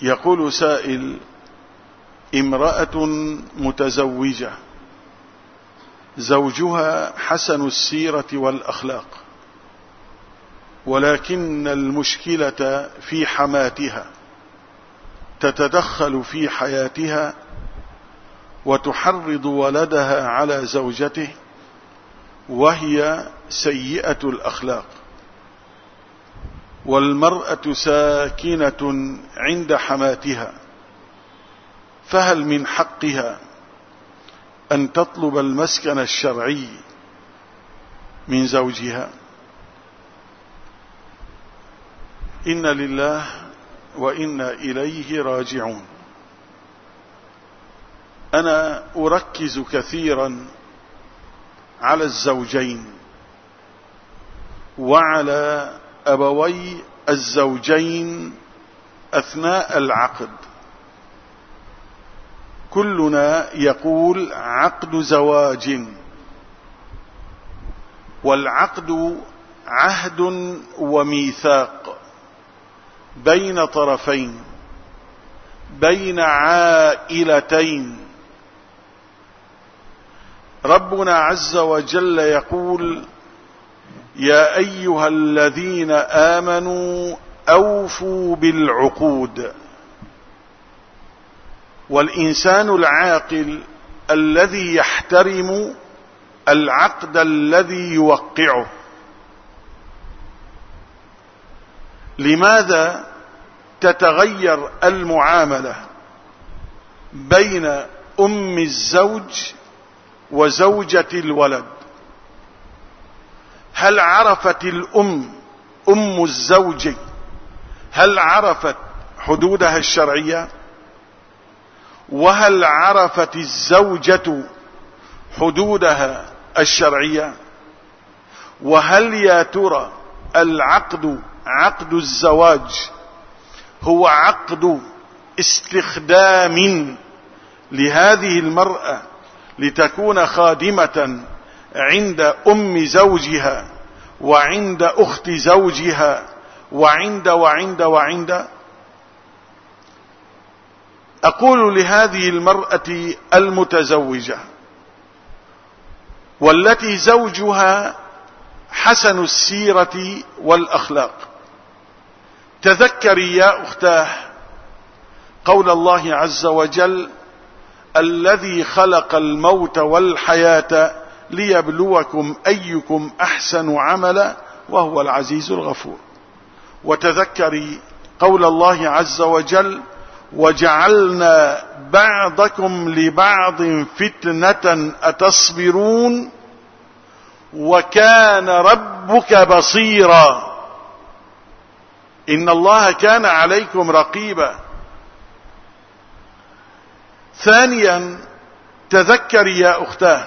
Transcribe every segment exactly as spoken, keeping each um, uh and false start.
يقول سائل: امرأة متزوجة زوجها حسن السيرة والأخلاق، ولكن المشكلة في حماتها، تتدخل في حياتها وتحرض ولدها على زوجته، وهي سيئة الأخلاق، والمرأة ساكنة عند حماتها، فهل من حقها أن تطلب المسكن الشرعي من زوجها؟ إنا لله وإنا إليه راجعون. أنا أركز كثيرا على الزوجين وعلى أبوي الزوجين أثناء العقد. كلنا يقول عقد زواج، والعقد عهد وميثاق بين طرفين، بين عائلتين. ربنا عز وجل يقول: يا أيها الذين آمنوا أوفوا بالعقود. والإنسان العاقل الذي يحترم العقد الذي يوقعه. لماذا تتغير المعاملة بين أم الزوج وزوجة الولد؟ هل عرفت الأم أم الزوج هل عرفت حدودها الشرعية؟ وهل عرفت الزوجة حدودها الشرعية؟ وهل يا ترى العقد عقد الزواج هو عقد استخدام لهذه المرأة لتكون خادمة عند أم زوجها وعند أخت زوجها وعند وعند وعند؟ أقول لهذه المرأة المتزوجة والتي زوجها حسن السيرة والأخلاق: تذكري يا أختاه قول الله عز وجل: الذي خلق الموت والحياة ليبلوكم أيكم أحسن عملا وهو العزيز الغفور. وتذكري قول الله عز وجل: وجعلنا بعضكم لبعض فتنة أتصبرون وكان ربك بصيرا. إن الله كان عليكم رقيبا. ثانيا، تذكري يا أختاه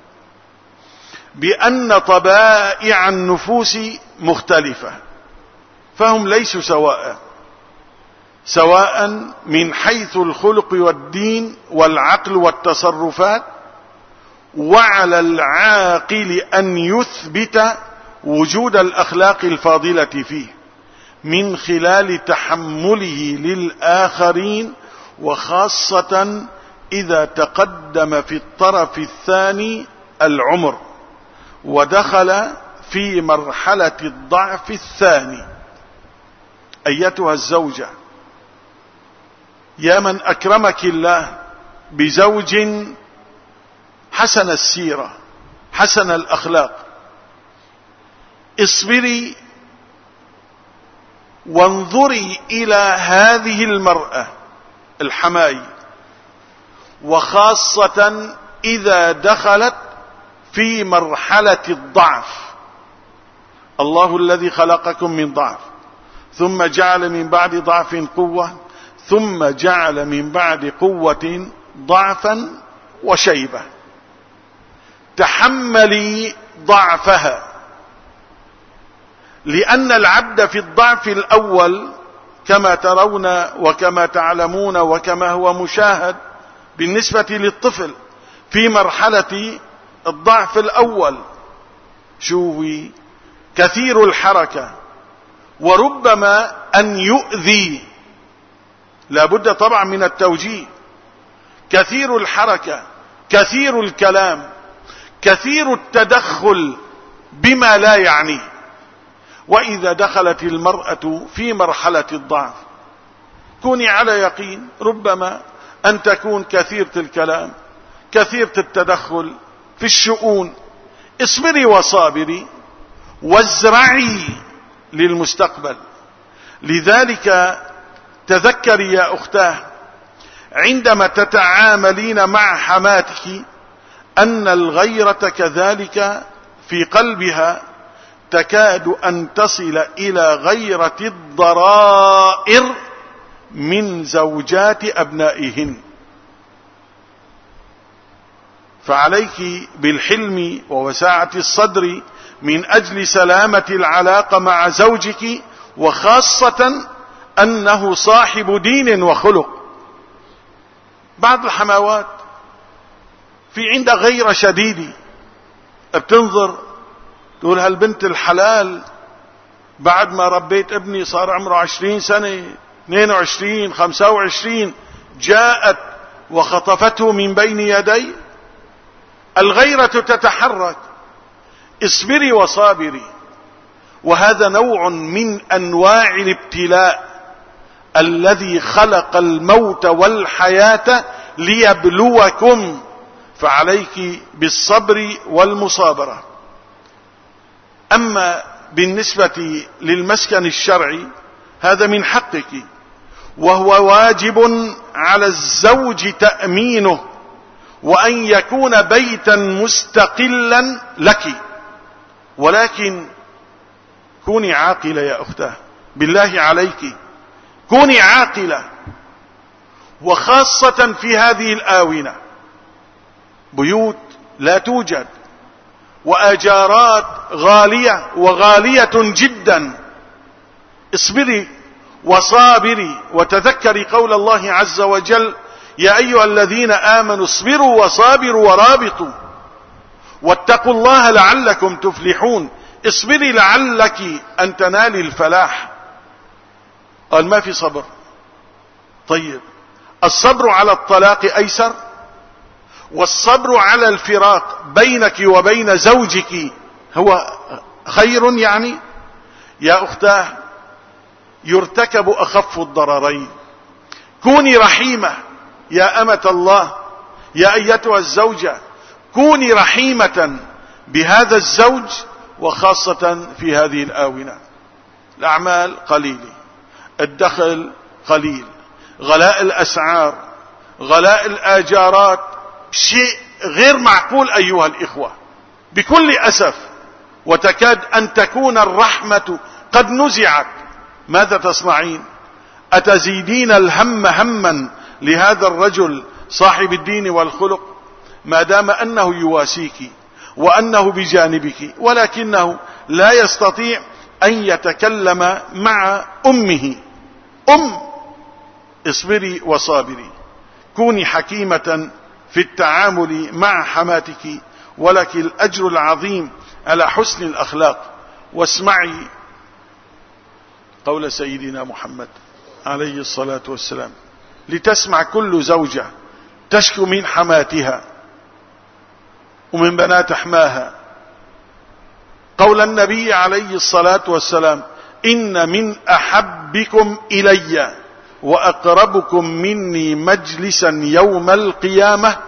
بأن طبائع النفوس مختلفة، فهم ليسوا سواء، سواء من حيث الخلق والدين والعقل والتصرفات. وعلى العاقل أن يثبت وجود الأخلاق الفاضلة فيه من خلال تحمله للآخرين، وخاصة إذا تقدم في الطرف الثاني العمر ودخل في مرحلة الضعف الثاني. أيتها الزوجة، يا من أكرمك الله بزوج حسن السيرة حسن الأخلاق، اصبري وانظري إلى هذه المرأة الحماي، وخاصة إذا دخلت في مرحلة الضعف. الله الذي خلقكم من ضعف ثم جعل من بعد ضعف قوة ثم جعل من بعد قوة ضعفا وشيبة. تحملي ضعفها، لأن العبد في الضعف الأول كما ترون وكما تعلمون وكما هو مشاهد بالنسبة للطفل في مرحلة الضعف الأول، شوفي كثير الحركة، وربما أن يؤذي لا بد طبعا من التوجيه. كثير الحركة، كثير الكلام، كثير التدخل بما لا يعنيه. وإذا دخلت المرأة في مرحلة الضعف كوني على يقين ربما أن تكون كثيرة الكلام، كثيرة التدخل في الشؤون. اصبري وصابري وازرعي للمستقبل. لذلك تذكري يا أختاه عندما تتعاملين مع حماتك أن الغيرة كذلك في قلبها تكاد أن تصل إلى غيرة الضرائر من زوجات أبنائهن. فعليك بالحلم ووساعة الصدر من أجل سلامة العلاقة مع زوجك، وخاصة أنه صاحب دين وخلق. بعض الحماوات في عندها غيرة شديدة، بتنظر تقول هالبنت الحلال بعد ما ربيت ابني صار عمره عشرين سنة، اثنين وعشرين، خمسة وعشرين، جاءت وخطفته من بين يدي. الغيرة تتحرك. اصبري وصابري. وهذا نوع من أنواع الابتلاء الذي خلق الموت والحياة ليبلوكم، فعليك بالصبر والمصابرة. أما بالنسبة للمسكن الشرعي هذا من حقك، وهو واجب على الزوج تأمينه، وأن يكون بيتا مستقلا لك. ولكن كوني عاقلة يا أختاه، بالله عليك كوني عاقلة، وخاصة في هذه الآونة بيوت لا توجد، وآجارات غالية وغالية جدا. اصبري وصابري وتذكري قول الله عز وجل: يا أيها الذين آمنوا اصبروا وصابروا ورابطوا واتقوا الله لعلكم تفلحون. اصبري لعلك أن تنالي الفلاح. قال ما في صبر. طيب الصبر على الطلاق أيسر، والصبر على الفراق بينك وبين زوجك هو خير. يعني يا أختاه يرتكب أخف الضررين. كوني رحيمة يا أمة الله، يا أيتها الزوجة، كوني رحيمة بهذا الزوج، وخاصة في هذه الآونة. الأعمال قليلة، الدخل قليل، غلاء الأسعار، غلاء الآجارات شيء غير معقول أيها الإخوة بكل أسف. وتكاد أن تكون الرحمة قد نزعت. ماذا تصنعين؟ أتزيدين الهم هما لهذا الرجل صاحب الدين والخلق ما دام أنه يواسيك وأنه بجانبك، ولكنه لا يستطيع أن يتكلم مع أمه. أم اصبري وصابري. كوني حكيمة في التعامل مع حماتك، ولك الأجر العظيم على حسن الأخلاق. واسمعي قول سيدنا محمد عليه الصلاة والسلام، لتسمع كل زوجة تشكو من حماتها ومن بنات حماها قول النبي عليه الصلاة والسلام: إن من أحبكم إلي وأقربكم مني مجلسا يوم القيامة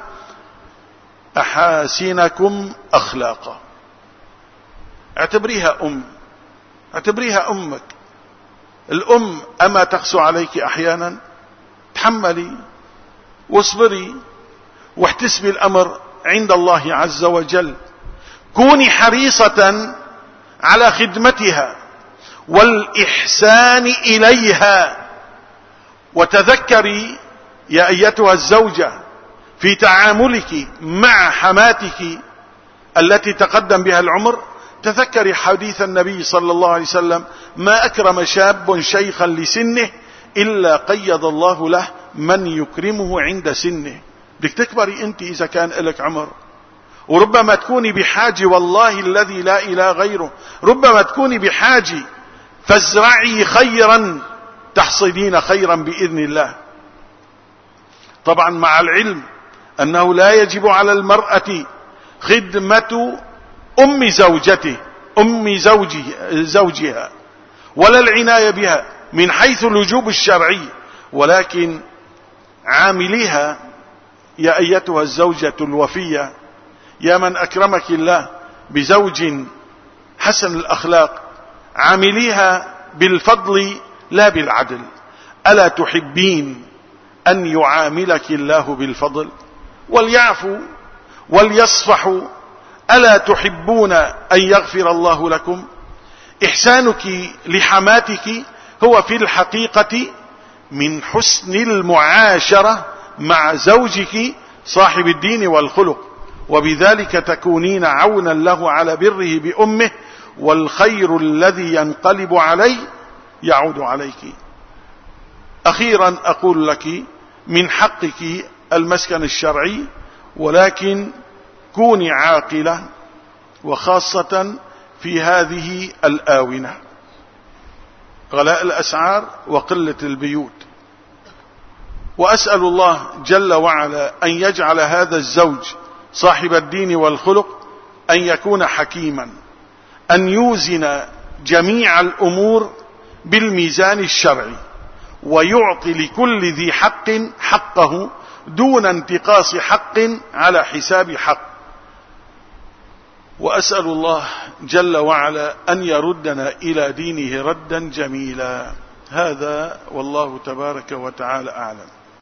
أحاسنكم أخلاقا. اعتبريها أم، اعتبريها أمك. الأم أما تقسو عليك أحيانا؟ تحملي واصبري واحتسبي الأمر عند الله عز وجل. كوني حريصة على خدمتها والإحسان إليها. وتذكري يا أيتها الزوجة في تعاملك مع حماتك التي تقدم بها العمر، تذكري حديث النبي صلى الله عليه وسلم: ما أكرم شاب شيخا لسنه إلا قيض الله له من يكرمه عند سنه. بدك تكبري أنت إذا كان لك عمر، وربما تكوني بحاجة، والله الذي لا إله غيره، ربما تكوني بحاجة. فازرعي خيرا تحصدين خيرا بإذن الله. طبعا مع العلم أنه لا يجب على المرأة خدمة أم زوجته أم زوجه زوجها ولا العناية بها من حيث الوجوب الشرعي، ولكن عامليها يا أيتها الزوجة الوفية، يا من أكرمك الله بزوج حسن الأخلاق، عامليها بالفضل لا بالعدل. ألا تحبين أن يعاملك الله بالفضل؟ وليعفوا وليصفحوا. ألا تحبون أن يغفر الله لكم؟ إحسانك لحماتك هو في الحقيقة من حسن المعاشرة مع زوجك صاحب الدين والخلق، وبذلك تكونين عونا له على بره بأمه، والخير الذي ينقلب عليه يعود عليك. أخيرا أقول لك من حقك المسكن الشرعي، ولكن كوني عاقلة، وخاصة في هذه الآونة، غلاء الأسعار وقلة البيوت. وأسأل الله جل وعلا أن يجعل هذا الزوج صاحب الدين والخلق أن يكون حكيما، أن يوزن جميع الأمور بالميزان الشرعي، ويعطي لكل ذي حق حقه دون انتقاص حق على حساب حق. وأسأل الله جل وعلا أن يردنا إلى دينه ردا جميلا. هذا والله تبارك وتعالى أعلم.